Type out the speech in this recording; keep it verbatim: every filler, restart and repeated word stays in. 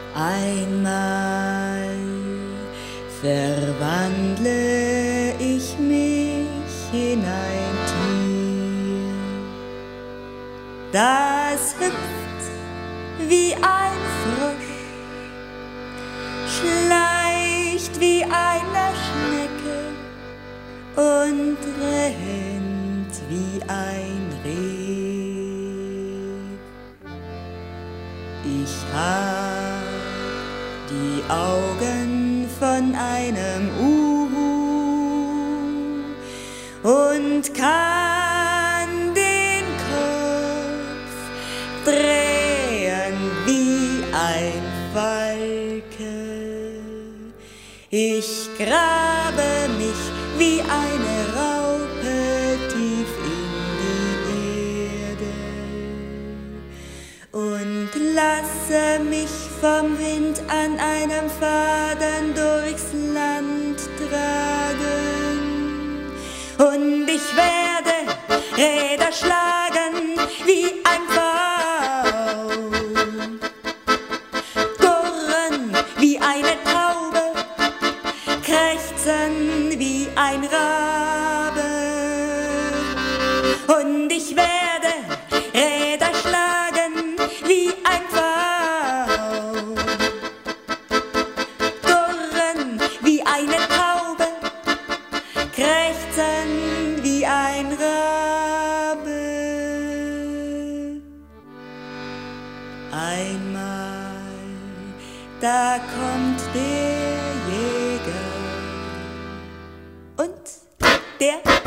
Einmal verwandle ich mich in ein Tier, das hüpft wie ein Frosch, schleicht wie eine Schnecke und rennt wie ein Reh. Ich hab die Augen von einem Uhu und kann den Kopf drehen wie ein Falke. Ich grabe mich wie eine Raupe tief in die Erde und lasse mich vom Wind an einem Faden durchs Land tragen. Und ich werde Räder schlagen wie ein Pfau, gurren wie eine Taube, krächzen wie ein Rabe. Und ich werde Räder schlagen wie ein Pfau, gurren wie eine Taube, krächzen wie ein Rabe. Einmal, da kommt der Jäger und der